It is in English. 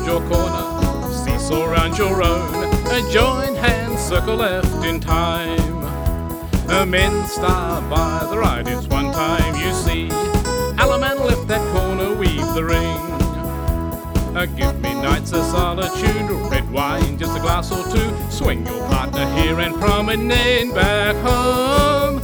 your corner, seesaw round your own, join hands, circle left in time. Men start by the right, it's one time you see. Alaman left that corner, weave the ring. Give me nights of solitude, red wine, just a glass or two. Swing your partner here and promenade back home.